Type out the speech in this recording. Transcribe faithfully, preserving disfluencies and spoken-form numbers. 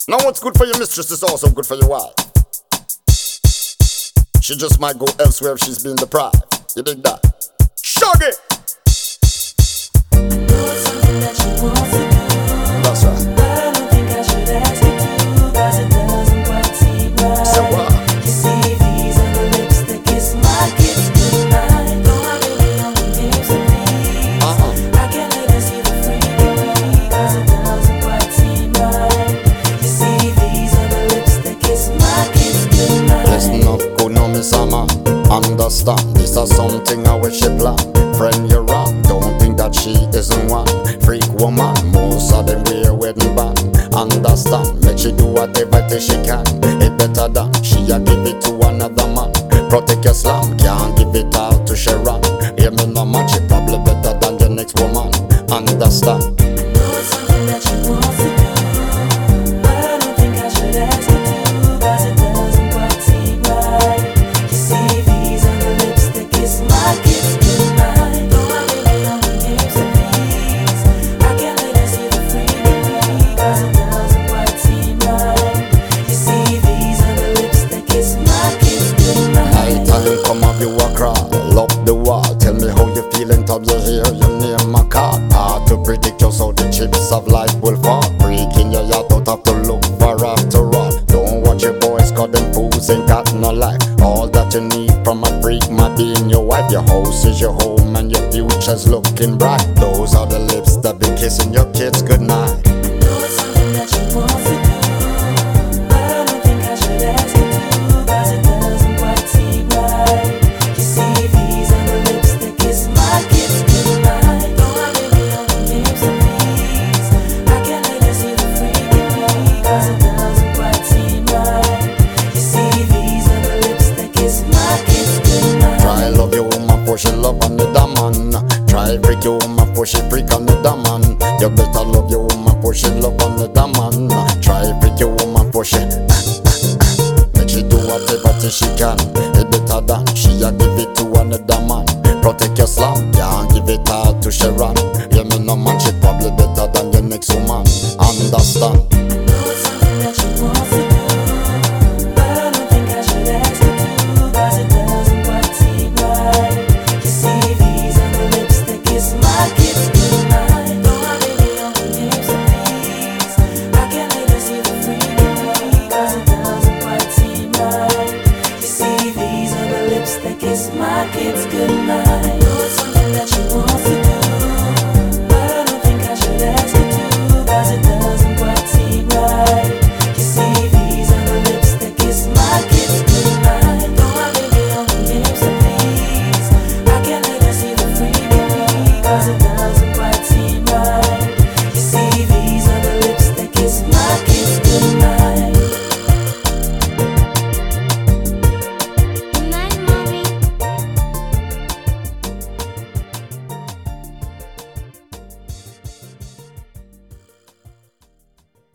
Now what's good for your mistress is also good for your wife. She just might go elsewhere if she's being deprived. You dig that? Shuggy! Something that you want to do. That's right. But I don't think I should ask you to, cause it doesn't quite seem right. So what? You see, these are the lips that kiss my kiss goodnight. Though I really only games to please, Uh-uh. I can't let her see the freak in me, cause it doesn't quite seem right. You see, these are the lips that kiss my kiss goodnight. Listen up, good know me sama. Understand, this is something I wish you plan. Friend, you're wrong, don't think that she isn't one. Freak woman, most of them wear wedding band. Understand, make she do whatever till she can. It better than she a give it to another man. Protect your slam, can't give it all to Sharon. Hear me no man, she probably better than the next woman. Understand? Know it's something that you want to do, but I don't think I should ask you to, cause it doesn't quite seem right. You see, these are the lips that kiss my kiss goodnight. Though I really only games to please, I can't let her see the freak in me, cause it doesn't quite seem right. You see, these are the lips that kiss my kiss goodnight. Night time come up, you a crawl up the wall. Tell me how you feeling, top you hear your name my card. Hard to predict just how the chips of life will fall. Breaking your yacht, don't have to look far after all. Don't watch your boys, cause them fools ain't got no life. All that you need from a freak might be in your wife. Your house is your home and your future's looking bright. Those are the lips that be kissing your kids goodnight. Know it's something that you want to do, but I don't think I should ask you to, cause it doesn't quite seem right. You see, these are the lips that kiss my kiss goodnight. Though I really only games to please, I can't let her see the freak in me, cause it doesn't quite seem right. You see, these are the lips that kiss my kiss goodnight. Try love your woman for she love another man. Try freak your woman for she freak another man. You better love your woman for she love another man. Try freak your woman for she make she do whatever till she can. It better than she a give it to another man. Protect your slam, can't give it all to Sharon. Yeah, me no man, she probably better than the next woman. Understand?